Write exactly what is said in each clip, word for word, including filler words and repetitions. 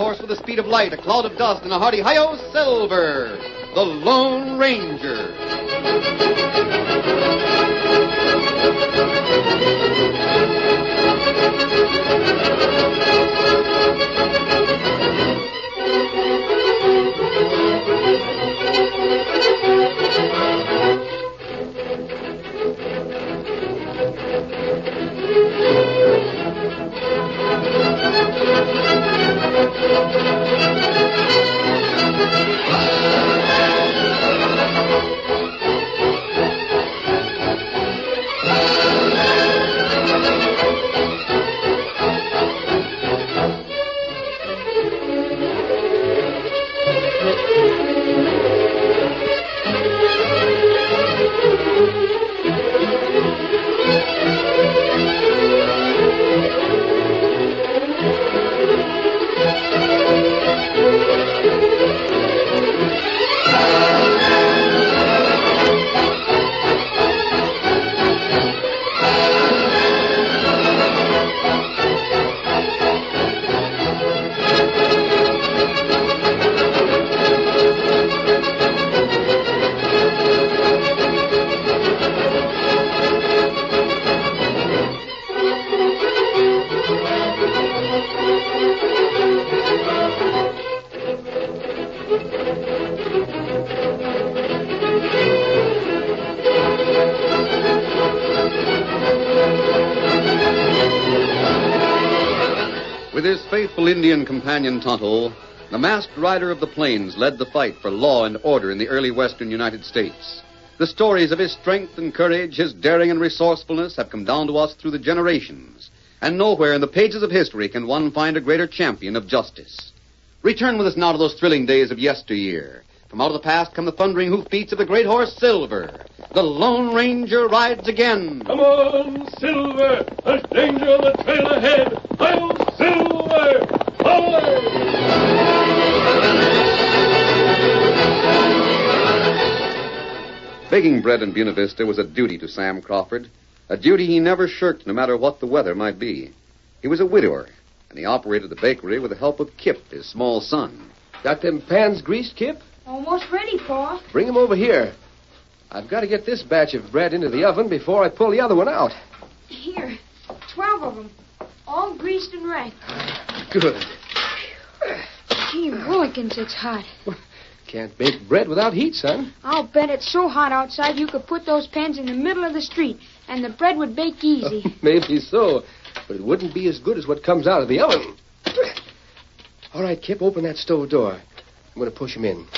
horse with the speed of light, a cloud of dust, and a hearty hi-yo, Silver, the Lone Ranger. With his faithful Indian companion Tonto, the masked rider of the plains led the fight for law and order in the early western United States. The stories of his strength and courage, his daring and resourcefulness have come down to us through the generations, and nowhere in the pages of history can one find a greater champion of justice. Return with us now to those thrilling days of yesteryear. From out of the past come the thundering hoofbeats of the great horse Silver. The Lone Ranger rides again. Come on, Silver! There's danger on the trail ahead! Hi-yo, Silver! Away! Baking bread in Buena Vista was a duty to Sam Crawford, a duty he never shirked no matter what the weather might be. He was a widower, and he operated the bakery with the help of Kip, his small son. Got them pans greased, Kip? Almost ready, Pa. Bring them over here. I've got to get this batch of bread into the oven before I pull the other one out. Here, twelve of them, all greased and right. Good. Gee, Willikins, it's hot. Can't bake bread without heat, son. I'll bet it's so hot outside you could put those pans in the middle of the street, and the bread would bake easy. Maybe so, but it wouldn't be as good as what comes out of the oven. All right, Kip, open that stove door. I'm going to push him in.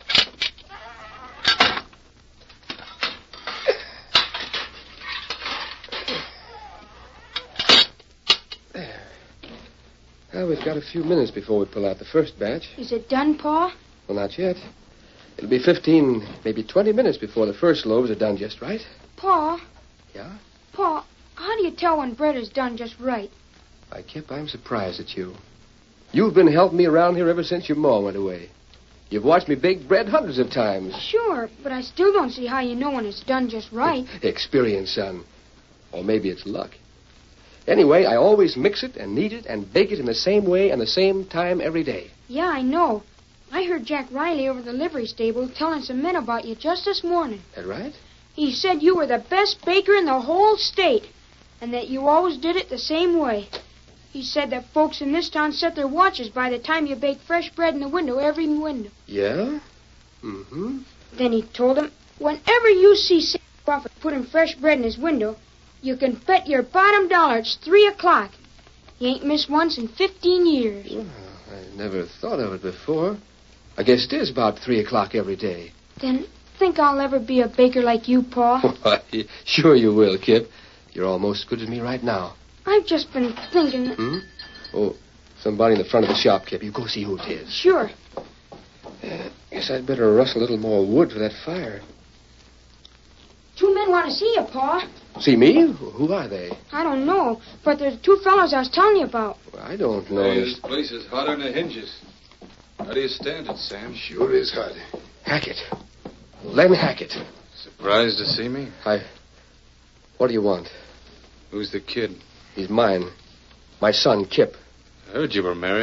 There. Well, we've got a few minutes before we pull out the first batch. Is it done, Pa? Well, not yet. It'll be fifteen, maybe twenty minutes before the first loaves are done just right. Pa? Yeah? Pa, how do you tell when bread is done just right? Why, Kip, I'm surprised at you. You've been helping me around here ever since your ma went away. You've watched me bake bread hundreds of times. Sure, but I still don't see how you know when it's done just right. Experience, son. Or maybe it's luck. Anyway, I always mix it and knead it and bake it in the same way and the same time every day. Yeah, I know. I heard Jack Riley over the livery stable telling some men about you just this morning. That right? He said you were the best baker in the whole state, and that you always did it the same way. He said that folks in this town set their watches by the time you bake fresh bread in the window every window. Yeah? Mm-hmm. Then he told them, whenever you see Sam Crawford putting fresh bread in his window, you can bet your bottom dollar it's three o'clock. He ain't missed once in fifteen years. Well, I never thought of it before. I guess it is about three o'clock every day. Then think I'll ever be a baker like you, Pa? Why, sure you will, Kip. You're almost as good as me right now. I've just been thinking... That... Hmm? Oh, somebody in the front of the shop, Kip. You go see who it is. Sure. Uh, guess I'd better rustle a little more wood for that fire. Two men want to see you, Pa. See me? Who are they? I don't know, but they're the two fellows I was telling you about. Well, I don't know. Hey, this place is hotter than the hinges. How do you stand it, Sam? Sure is hot. Hackett. Len Hackett. Surprised to see me? I... What do you want? Who's the kid? He's mine. My son, Kip. I heard you were married.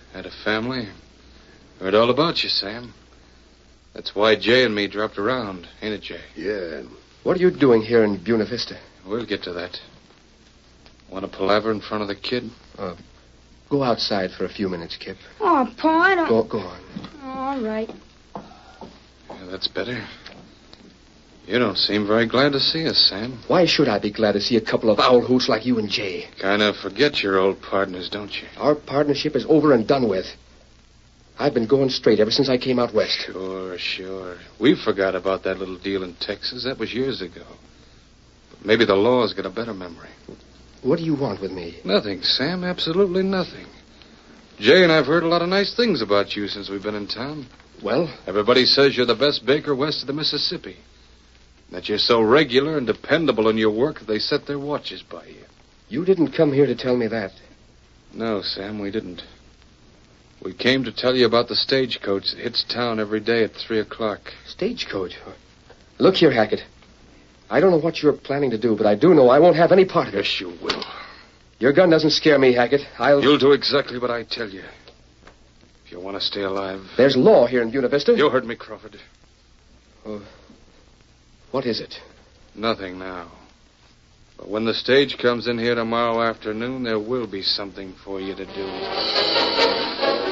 Had a family. Heard all about you, Sam. That's why Jay and me dropped around, ain't it, Jay? Yeah. What are you doing here in Buena Vista? We'll get to that. Want to palaver in front of the kid? Uh, go outside for a few minutes, Kip. Oh, Pa, I don't... Go, go on. All right. Yeah, that's better. You don't seem very glad to see us, Sam. Why should I be glad to see a couple of owl hoots like you and Jay? Kind of forget your old partners, don't you? Our partnership is over and done with. I've been going straight ever since I came out west. Sure, sure. We forgot about that little deal in Texas. That was years ago. But maybe the law's got a better memory. What do you want with me? Nothing, Sam. Absolutely nothing. Jay and I've heard a lot of nice things about you since we've been in town. Well? Everybody says you're the best baker west of the Mississippi. That you're so regular and dependable in your work that they set their watches by you. You didn't come here to tell me that. No, Sam, we didn't. We came to tell you about the stagecoach that hits town every day at three o'clock. Stagecoach? Look here, Hackett. I don't know what you're planning to do, but I do know I won't have any part of it. Yes, you will. Your gun doesn't scare me, Hackett. I'll... You'll do exactly what I tell you. If you want to stay alive. There's law here in Buena Vista. You heard me, Crawford. Oh, what is it? Nothing now. But when the stage comes in here tomorrow afternoon, there will be something for you to do.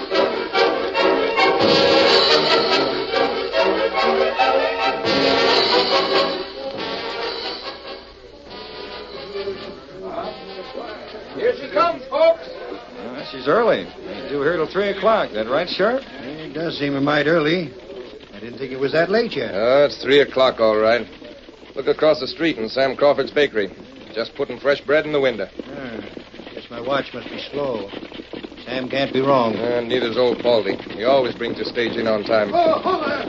Here she comes, folks. Uh, she's early. Ain't due here till three o'clock. That right, Sheriff? It does seem a mite early. I didn't think it was that late yet. Uh, it's three o'clock, all right. Look across the street in Sam Crawford's bakery. Just putting fresh bread in the window. Ah, guess my watch must be slow. Sam can't be wrong. Uh, neither's old Baldy. He always brings the stage in on time. Oh, hold there.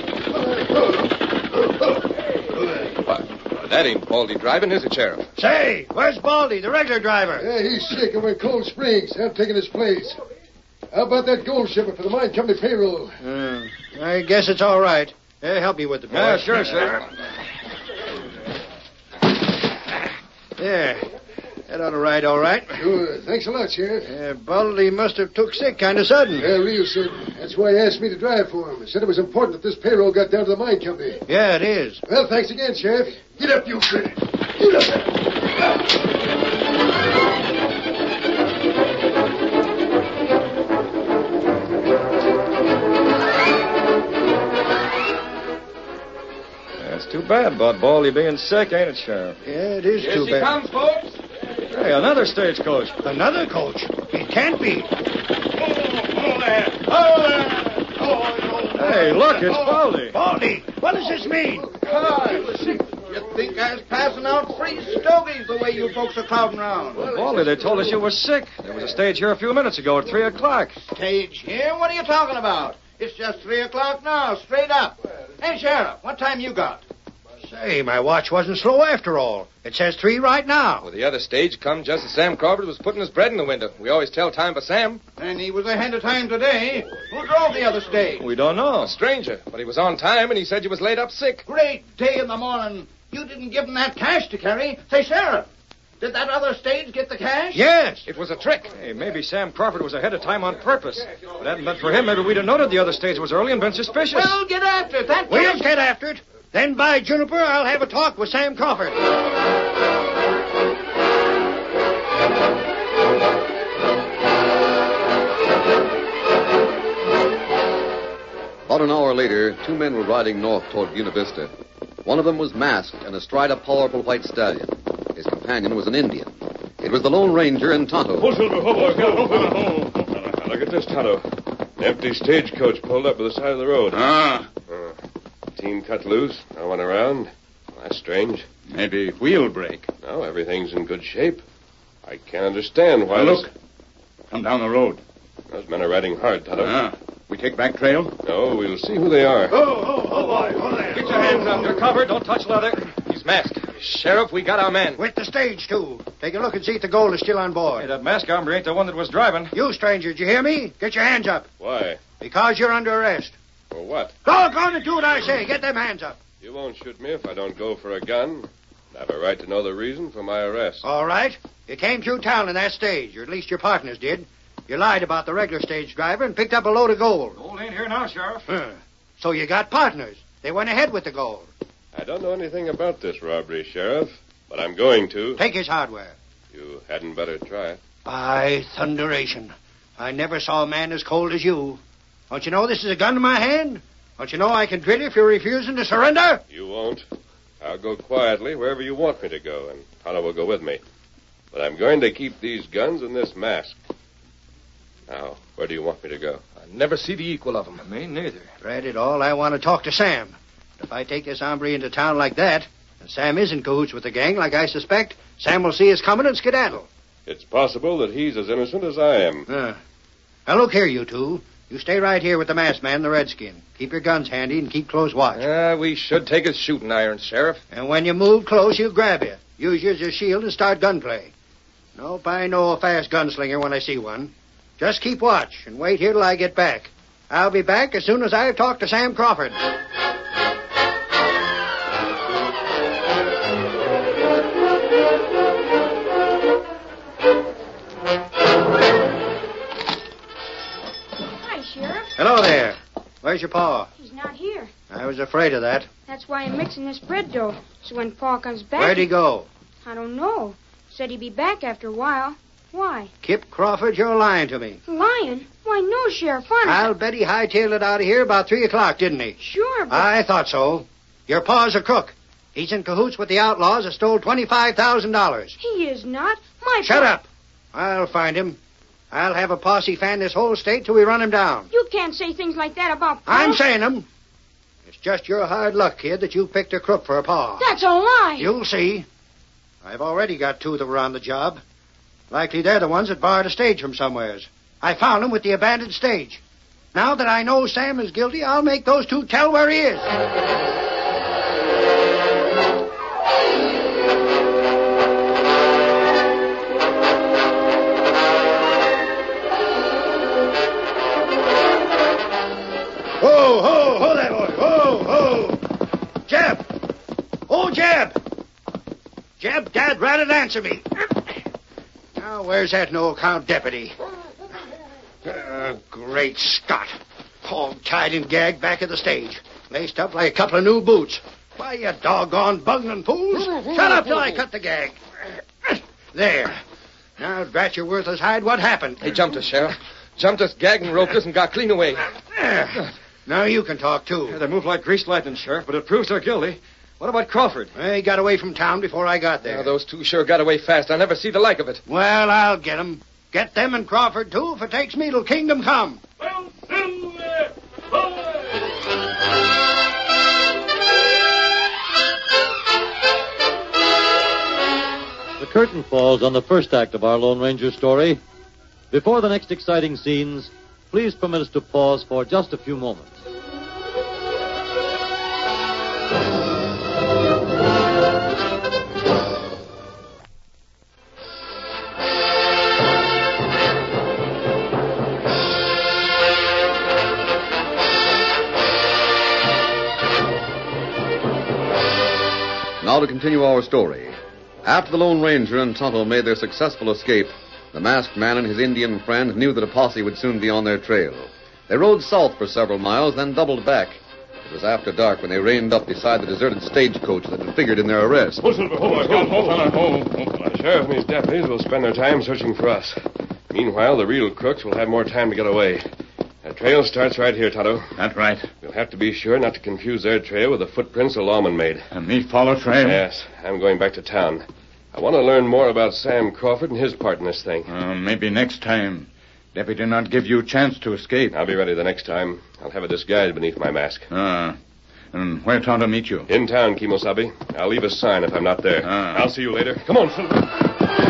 Oh, hold there. What? That ain't Baldy driving, is it, Sheriff? Say, where's Baldy, the regular driver? Yeah, he's sick over in Cold Springs. I'm taking his place. How about that gold shipment for the mine company payroll? Uh, I guess it's all right. Uh, help me with the boy. Yeah, sure, Sheriff. There. That ought to ride all right. Sure. Thanks a lot, Sheriff. Uh, Baldy must have took sick kind of sudden. Yeah, real sudden. That's why he asked me to drive for him. He said it was important that this payroll got down to the mine company. Yeah, it is. Well, thanks again, Sheriff. Get up, you critter. Get up. That's too bad about Baldy being sick, ain't it, Sheriff? Yeah, it is Here too she bad. comes, folks. Hey, another stagecoach. Another coach? It can't be. Hey, look, it's Baldy. Baldy, what does this mean? You think I was passing out free stogies the way you folks are crowding around? Well, Baldy, they told us you were sick. There was a stage here a few minutes ago at three o'clock. Stage here? What are you talking about? It's just three o'clock now, straight up. Hey, Sheriff, what time you got? Say, my watch wasn't slow after all. It says three right now. Well, the other stage come just as Sam Crawford was putting his bread in the window. We always tell time for Sam. And he was ahead of time today. Who drove the other stage? We don't know. A stranger. But he was on time, and he said you was laid up sick. Great day in the morning. You didn't give him that cash to carry. Say, Sheriff, did that other stage get the cash? Yes. It was a trick. Hey, maybe Sam Crawford was ahead of time on purpose. If it hadn't been for him, maybe we'd have noted the other stage was early and been suspicious. Well, get after it. That We'll cash- get after it. Then by Juniper, I'll have a talk with Sam Crawford. About an hour later, two men were riding north toward Buena Vista. One of them was masked and astride a powerful white stallion. His companion was an Indian. It was the Lone Ranger and Tonto. Oh, Silver, oh, boy, go, oh, oh. Look at this, Tonto. Empty stagecoach pulled up by the side of the road. Ah. Uh, team cut loose. No one around. Well, that's strange. Maybe wheel break. No, everything's in good shape. I can't understand why... Now, look. this- Come down the road. Those men are riding hard, Tonto. Ah. We take back trail? No, we'll see who they are. Oh, oh, oh, boy. Oh, there. Get your hands up. You're covered. Don't touch leather. He's masked. Sheriff, we got our man. With the stage, too. Take a look and see if the gold is still on Hey, board. that mask hombre ain't the one that was driving. You, stranger, did you hear me? Get your hands up. Why? Because you're under arrest. For what? Go, go on and do what I say. Get them hands up. You won't shoot me if I don't go for a gun. I have a right to know the reason for my arrest. All right. You came through town in that stage, or at least your partners did. You lied about the regular stage driver and picked up a load of gold. Gold ain't here now, Sheriff. Huh. So you got partners. They went ahead with the gold. I don't know anything about this robbery, Sheriff, but I'm going to. Take his hardware. You hadn't better try it. By thunderation. I never saw a man as cold as you. Don't you know this is a gun in my hand? Don't you know I can drill you if you're refusing to surrender? You won't. I'll go quietly wherever you want me to go, and Tonto will go with me. But I'm going to keep these guns and this mask. Now, where do you want me to go? I never see the equal of him. Me neither. Drat it all, I want to talk to Sam. If I take this hombre into town like that, and Sam is in cahoots with the gang like I suspect, Sam will see us coming and skedaddle. It's possible that he's as innocent as I am. Uh, now, look here, you two. You stay right here with the masked man and the redskin. Keep your guns handy and keep close watch. Uh, we should take his shooting irons, Sheriff. And when you move close, he'll grab you. Use you as your shield and start gunplay. Nope, I know a fast gunslinger when I see one. Just keep watch and wait here till I get back. I'll be back as soon as I've talked to Sam Crawford. Hello there. Where's your pa? He's not here. I was afraid of that. That's why I'm mixing this bread dough. So when Pa comes back... Where'd he go? I don't know. Said he'd be back after a while. Why? Kip Crawford, you're lying to me. Lying? Why, no, Sheriff. Honest. I'll bet he hightailed it out of here about three o'clock, didn't he? Sure, but... I thought so. Your pa's a crook. He's in cahoots with the outlaws that stole twenty-five thousand dollars. He is not. My Shut pa... up. I'll find him. I'll have a posse fan this whole state till we run him down. You can't say things like that about Pa. I'm saying them. It's just your hard luck, kid, that you picked a crook for a pa. That's a lie. You'll see. I've already got two that were on the job. Likely they're the ones that borrowed a stage from somewheres. I found them with the abandoned stage. Now that I know Sam is guilty, I'll make those two tell where he is. Ho, ho, ho there, boy. Ho, ho. Jeb. Oh, Jeb. Jeb, Dad rather answer me. Now, where's that no-account deputy? Uh, great Scott. Hog tied and gagged back at the stage. Laced up like a couple of new boots. Why, you doggone bungling fools. Shut up till I cut the gag. There. Now, drat your worthless hide, what happened? He jumped us, Sheriff. Jumped us, gagged and roped us, and got clean away. There. Now you can talk, too. Yeah, they move like greased lightning, Sheriff, but it proves they're guilty. What about Crawford? Well, he got away from town before I got there. Now, those two sure got away fast. I never see the like of it. Well, I'll get 'em. Get them and Crawford, too, if it takes me till kingdom come. Well, Silver! Forward! The curtain falls on the first act of our Lone Ranger story. Before the next exciting scenes, please permit us to pause for just a few moments. Now to continue our story. After the Lone Ranger and Tonto made their successful escape, the masked man and his Indian friend knew that a posse would soon be on their trail. They rode south for several miles, then doubled back. It was after dark when they reined up beside the deserted stagecoach that had figured in their arrest. Oh, Silver, hold on, hold on, hold on. The sheriff and his deputies will spend their time searching for us. Meanwhile, the real crooks will have more time to get away. The trail starts right here, Tonto. That's right. We'll have to be sure not to confuse their trail with the footprints the lawman made. And me follow trail? Yes, I'm going back to town. I want to learn more about Sam Crawford and his part in this thing. Uh, maybe next time. Deputy not give you a chance to escape. I'll be ready the next time. I'll have a disguise beneath my mask. Ah. Uh, and where Tonto meet you? In town, Kimosabe. I'll leave a sign if I'm not there. Ah. I'll see you later. Come on, Silver.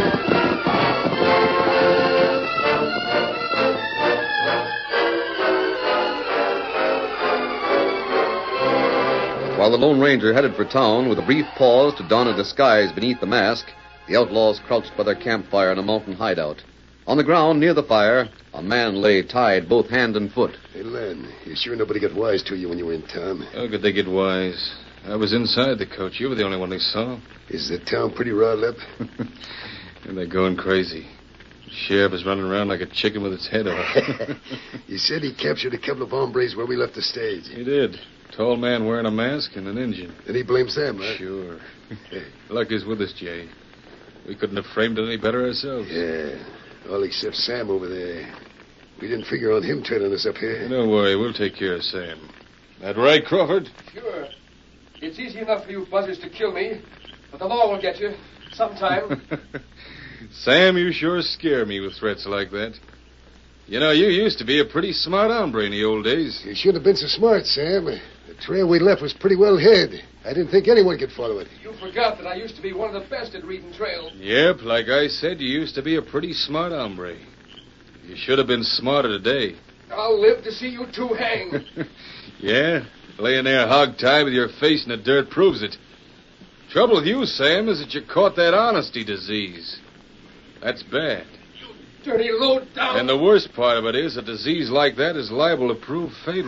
While the Lone Ranger headed for town with a brief pause to don a disguise beneath the mask, the outlaws crouched by their campfire in a mountain hideout. On the ground near the fire, a man lay tied both hand and foot. Hey, Len, you sure nobody got wise to you when you were in town? How could they get wise? I was inside the coach. You were the only one they saw. Is the town pretty riled up? And they're going crazy. Sheriff is running around like a chicken with its head off. He said he captured a couple of hombres where we left the stage. He did. Tall man wearing a mask and an Indian. And he blames them, huh? Sure. Luck is with us, Jay. We couldn't have framed it any better ourselves. Yeah. All except Sam over there. We didn't figure on him turning us up here. Don't worry. We'll take care of Sam. That right, Crawford? Sure. It's easy enough for you buzzers to kill me, but the law will get you sometime. Sam, you sure scare me with threats like that. You know, you used to be a pretty smart hombre in the old days. You shouldn't have been so smart, Sam. The trail we left was pretty well hid. I didn't think anyone could follow it. You forgot that I used to be one of the best at reading trails. Yep, like I said, you used to be a pretty smart hombre. You should have been smarter today. I'll live to see you two hang. Yeah? Laying there hog-tied with your face in the dirt proves it. Trouble with you, Sam, is that you caught that honesty disease. That's bad. Dirty low down. And the worst part of it is a disease like that is liable to prove fatal.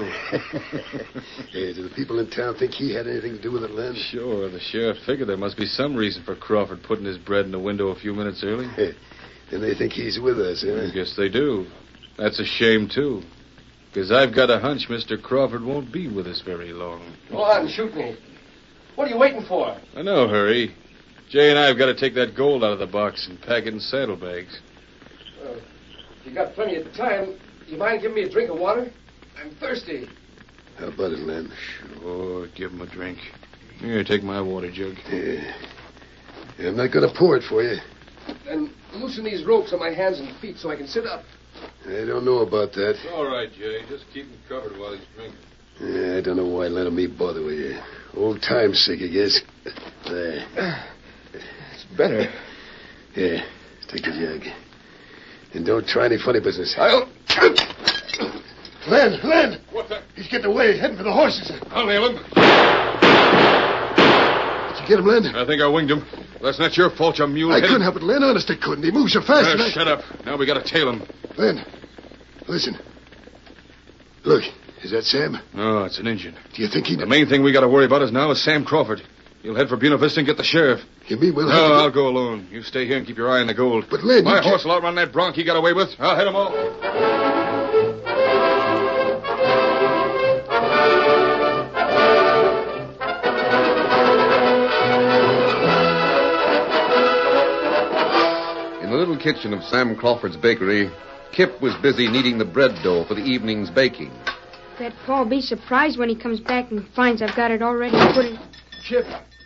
Hey, do the people in town think he had anything to do with it, Len? Sure, the sheriff figured there must be some reason for Crawford putting his bread in the window a few minutes early. Then they think he's with us, huh? I guess they do. That's a shame, too. Because I've got a hunch Mister Crawford won't be with us very long. Go on, shoot me. What are you waiting for? I know, hurry. Jay and I have got to take that gold out of the box and pack it in saddlebags. Well, if you got plenty of time, you mind giving me a drink of water? I'm thirsty. How about it, Len? Sure, give him a drink. Here, take my water jug. Yeah. Yeah, I'm not going to pour it for you. Then loosen these ropes on my hands and feet so I can sit up. I don't know about that. It's all right, Jay. Just keep him covered while he's drinking. Yeah, I don't know why letting me bother with you. Old time's sake, I guess. There. It's better. Yeah, take the jug. And don't try any funny business. I'll... Len, Len! What the? He's getting away, heading for the horses. I'll nail him. Did you get him, Len? I think I winged him. That's not your fault, you mule. I couldn't help it, Len. Honest, I couldn't. He moves so fast. Uh, I... Shut up. Now we got to tail him. Len, listen. Look, is that Sam? No, it's an Indian. Do you think he... The main thing we got to worry about is now is Sam Crawford. He'll head for Buena Vista and get the sheriff. You mean we'll no, have to... I'll go alone. You stay here and keep your eye on the gold. But, Len, My you horse can't... will outrun that bronc he got away with. I'll head him off. In the little kitchen of Sam Crawford's bakery, Kip was busy kneading the bread dough for the evening's baking. Bet Paul be surprised when he comes back and finds I've got it already put in... Kip.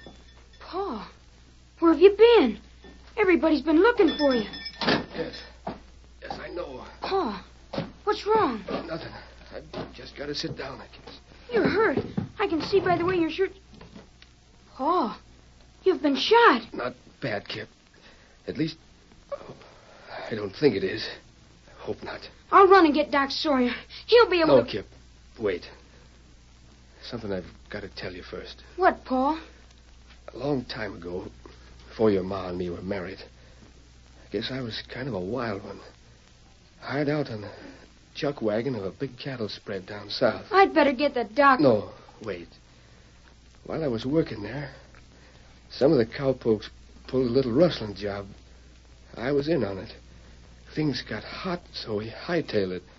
Paul, where have you been? Everybody's been looking for you. Yes. Yes, I know. Paul, what's wrong? Nothing. I've just got to sit down, I guess. You're hurt. I can see by the way your shirt... Paul, you've been shot. Not bad, Kip. At least... Oh, I don't think it is. I hope not. I'll run and get Doc Sawyer. He'll be able no, to... Kip. Wait. Something I've got to tell you first. What, Paul? A long time ago, before your ma and me were married, I guess I was kind of a wild one. Hired out on the chuck wagon of a big cattle spread down south. I'd better get the doc... No, wait. While I was working there, some of the cowpokes pulled a little rustling job. I was in on it. Things got hot, so we hightailed it.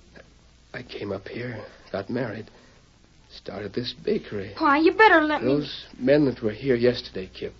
I came up here, got married, started this bakery. Pa, you better let me... Those men that were here yesterday, Kip,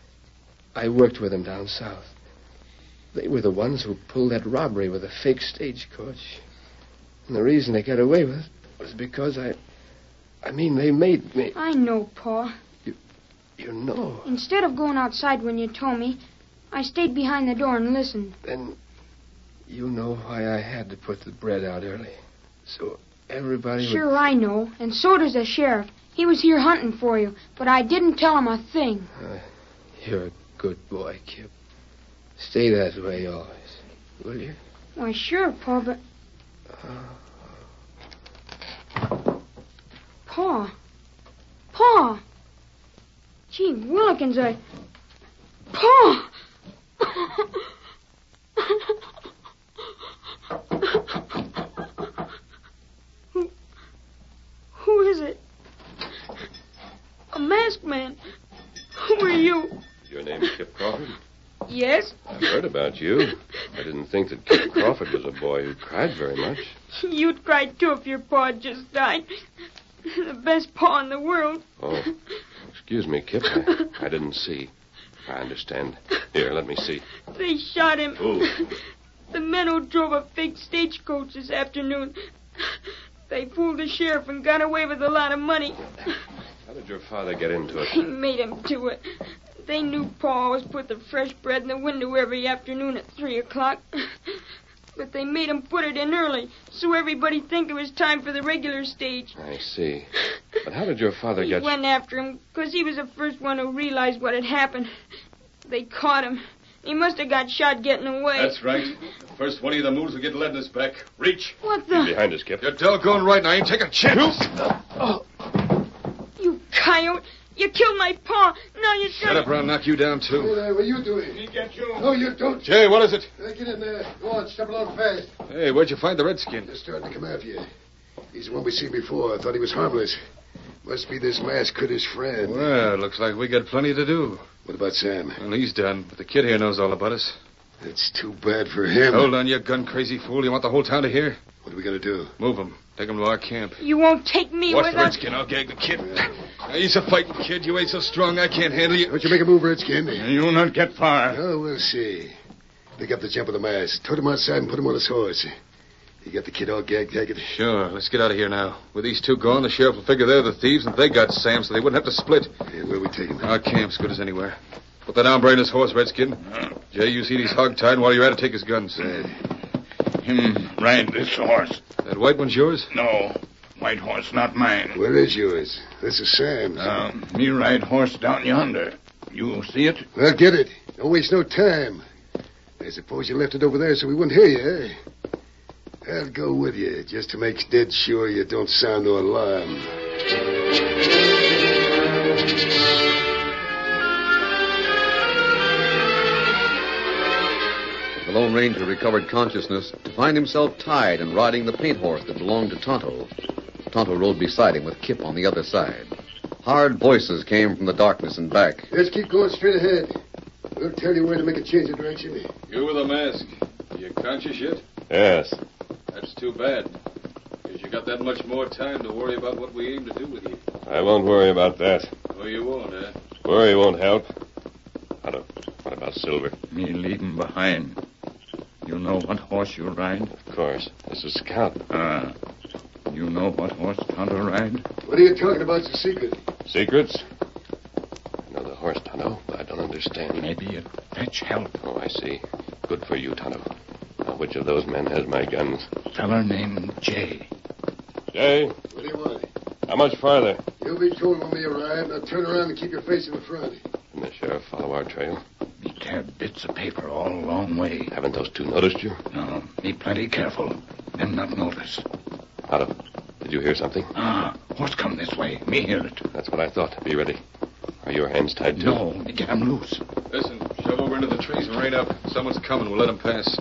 I worked with them down south. They were the ones who pulled that robbery with a fake stagecoach. And the reason they got away with it was because I... I mean, they made me... I know, Pa. You, you know. Instead of going outside when you told me, I stayed behind the door and listened. Then you know why I had to put the bread out early. So everybody Sure, would... I know. And so does the sheriff. He was here hunting for you, but I didn't tell him a thing. Uh, you're a good boy, Kip. Stay that way always, will you? Why, sure, Pa, but... Uh... Pa. Pa. Gee, Willikins, I... Pa! who... Who is it? A masked man. Who are you? Your name Kip Crawford? Yes? I've heard about you. I didn't think that Kip Crawford was a boy who cried very much. You'd cry, too, if your pa just died. The best pa in the world. Oh, excuse me, Kip. I, I didn't see. I understand. Here, let me see. They shot him. Who? The men who drove a fake stagecoach this afternoon. They fooled the sheriff and got away with a lot of money. How did your father get into it? He made him do it. They knew Pa always put the fresh bread in the window every afternoon at three o'clock. But they made him put it in early, so everybody'd think it was time for the regular stage. I see. But how did your father He get... went after him, because he was the first one who realized what had happened. They caught him. He must have got shot getting away. That's right. The first one of the moves will get lead in his back. Reach. What the... Behind us, Kip. You're doggone right, and I ain't taking a chance. Oh. You coyote. You killed my pa. Now you're Shut gonna... up, or I'll knock you down, too. Hey there, what are you doing? He get you. No, you don't. Jay, what is it? Hey, get in there. Go on, step along fast. Hey, where'd you find the redskin? They're starting to come after you. He's the one we seen before. I thought he was harmless. Must be this masked kid, his friend. Well, looks like we got plenty to do. What about Sam? Well, he's done, but the kid here knows all about us. It's too bad for him. Hold on, you gun-crazy fool. You want the whole town to hear? What are we going to do? Move him. Take him to our camp. You won't take me Watch with the him. redskin. I'll gag the kid. Now, he's a fighting kid. You ain't so strong I can't handle you. Don't you make a move, Redskin. You'll not get far. Oh, we'll see. Pick up the jump of the mask. Tote him outside and put him on his horse. You got the kid all gagged, Haggard? Sure. Let's get out of here now. With these two gone, the sheriff will figure they're the thieves, and they got Sam, so they wouldn't have to split. Yeah, where we take him? Our camp's good as anywhere. Put that hombre in his horse, Redskin. Jay, you see he's hog-tied, and while you're at it, take his guns. Right. Him ride this horse. That white one's yours? No. White horse, not mine. Where is yours? This is Sam's. Um, me ride horse down yonder. You see it? Well, get it. Don't waste no time. I suppose you left it over there so we wouldn't hear you, eh? I'll go with you, just to make dead sure you don't sound no alarm. The Lone Ranger recovered consciousness to find himself tied and riding the paint horse that belonged to Tonto. Tonto rode beside him with Kip on the other side. Hard voices came from the darkness and back. Let's keep going straight ahead. We'll tell you where to make a change of direction. You with a mask. You conscious yet? Yes. That's too bad. Because you got that much more time to worry about what we aim to do with you. I won't worry about that. Oh, you won't, eh? Worry won't help. What, what about Silver? Me leave him behind. You know what horse you ride? Of course. This is Scout. Ah. You know what horse Tonto ride? What are you talking about? It's a secret. Secrets? I know the horse, Tonto, but I don't understand. Maybe you'd fetch help. Oh, I see. Good for you, Tonto. Now, which of those men has my guns? Feller named Jay. Jay, What do you want? how much farther? You'll be told when we arrive. Now turn around and keep your face in the front. Can the sheriff follow our trail? Me tear bits of paper all a long way. Haven't those two noticed you? No, me plenty careful. Them not notice. Tonto, did you hear something? Ah, horse come this way. Me hear it. That's what I thought. Be ready. Are your hands tied, too? No, me get 'em loose. Listen, shove over into the trees and rein up. Someone's coming. We'll let him pass.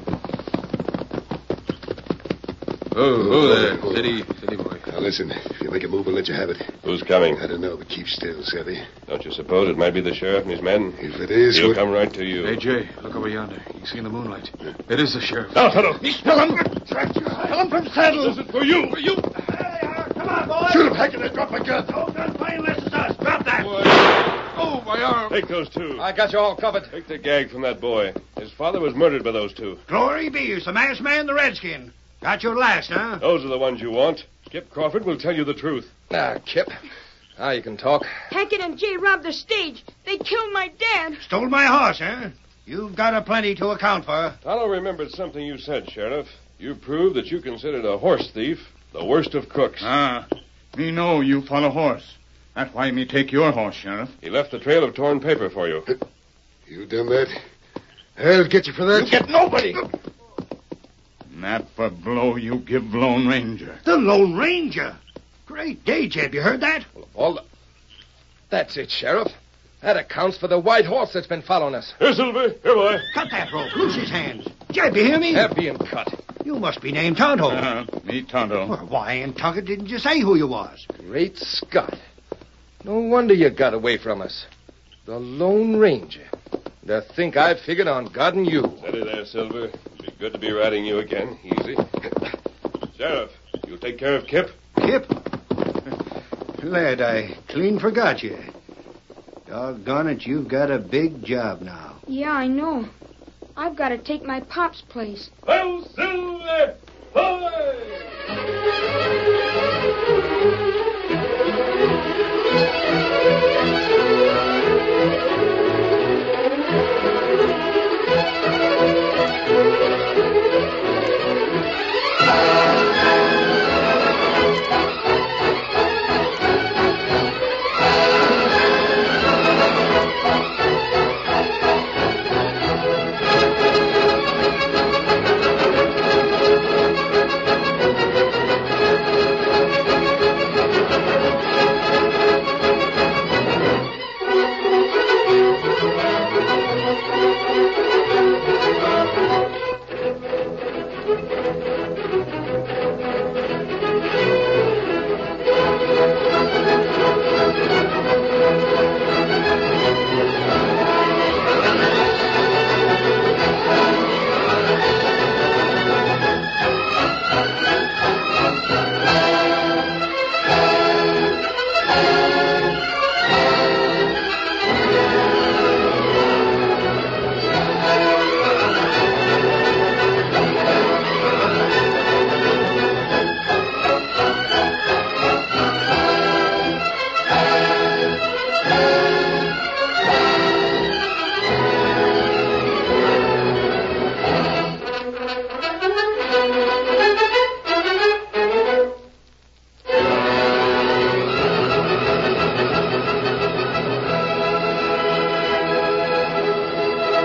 Oh, oh there. Steady, steady boy. Now listen, if you make a move, we'll let you have it. Who's coming? I don't know, but keep still, Savvy. Don't you suppose it might be the sheriff and his men? If it is, He'll we'll... come right to you. Hey, Jay, look over yonder. You see in the moonlight. It is the sheriff. Now, Tonto. Me spill him. Spill him from saddle. This is for you. For you. Come on, boys. Shoot him, Hackett. I dropped my gun. No gunplay unless it's us. Drop that. Oh, my arm. Take those two. I got you all covered. Take the gag from that boy. His father was murdered by those two. Glory be, it's the masked man, the redskin. Got you at last, huh? Those are the ones you want. Kip Crawford will tell you the truth. Now, Kip. Now you can talk. Hackett and Jay robbed the stage. They killed my dad. Stole my horse, huh? You've got a plenty to account for. Tonto remembered something you said, Sheriff. You proved that you considered a horse thief the worst of crooks. Ah, me know you follow horse. That's why me take your horse, Sheriff. He left a trail of torn paper for you. You done that? I'll get you for that. You get nobody. That for blow you give Lone Ranger. The Lone Ranger. Great day, Jeb. You heard that? All the... That's it, Sheriff. That accounts for the white horse that's been following us. Here, Silver. Here, boy. Cut that rope. Loose his hands. Jeb, you hear me? They're being cut. You must be named Tonto. Uh, me Tonto. Well, why in Tucket didn't you say who you was? Great Scott. No wonder you got away from us. The Lone Ranger. To think I figured on guarding you. Steady there, Silver. It'll be good to be riding you again. Easy. Sheriff, you take care of Kip? Kip? Lad, I clean forgot you. Doggone it, you've got a big job now. Yeah, I know. I've got to take my pop's place. Ho, Silver! Hoy!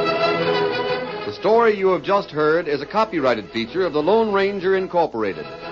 The story you have just heard is a copyrighted feature of the Lone Ranger Incorporated.